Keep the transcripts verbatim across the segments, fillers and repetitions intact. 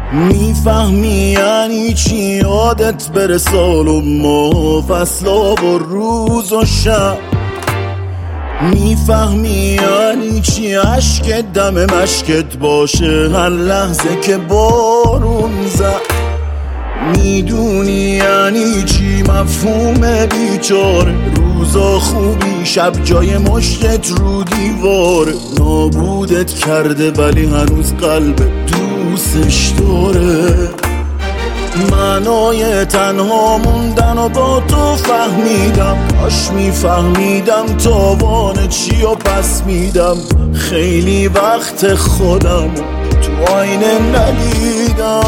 میفهمی یعنی چی یادت بره سال و ماه، فصلا و روز و شب. میفهمی یعنی چی عشقت دم مشکت باشه هر لحظه که بارون زد. میدونی یعنی چی مفهوم بیچاره، روزا خوبی شب جای مشتت رو دیواره. نابودت کرده ولی هنوز قلب دوستش داره. معنای تنها موندن و با تو فهمیدم، کاش میفهمیدم تاوان چی و پس میدم. خیلی وقت خودم تو آینه ندیدم.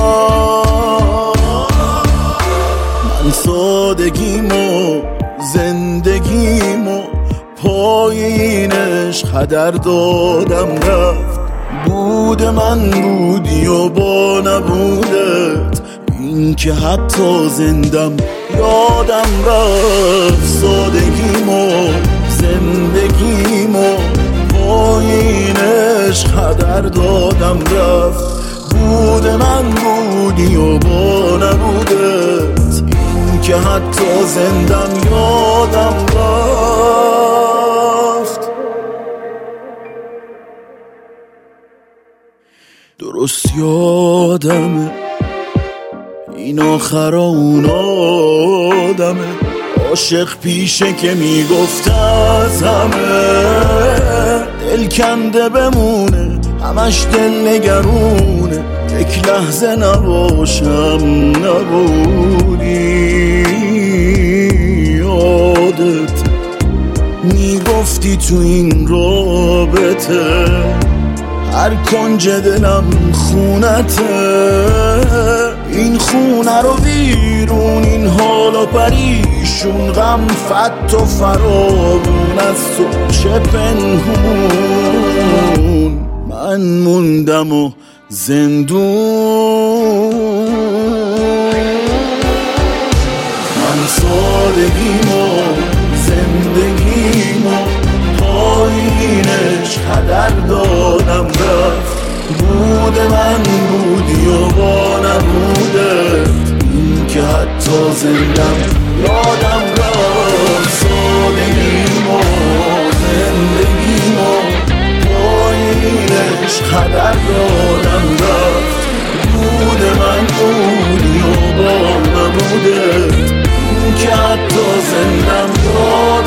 من سادگیمو زندگیمو پای این عشق هدر دادم رفت. بود من بودی و با نبودت این که حتی زندم یادم رفت. سادگیمو زندگیمو پای این عشق هدر دادم رفت. بود من بودی و با نبودت این که حتی زندم یادم رفت. درست یادمه این آخرا اون آدمه، عاشق پیشه که میگفت از همه دل کنده بمونه، همش دل نگرونه. یک لحظه نباشم نبودی یادت، میگفتی تو این رابطه هر کنج دلم خونته. این خونه رو ویرون، این حال و پریشون، غم فت و فراغون از تو چه پنهون. من موندم و زندون. من سادگیمو زندگیمو پایینش هدر دادم رفت. بود من بودی و با نبودت این که حتی زندم یادم رفت. سادگیمو زندگیمو پایینش هدر دادم رفت. بود من بودی و با نبودت این که حتی زندم یادم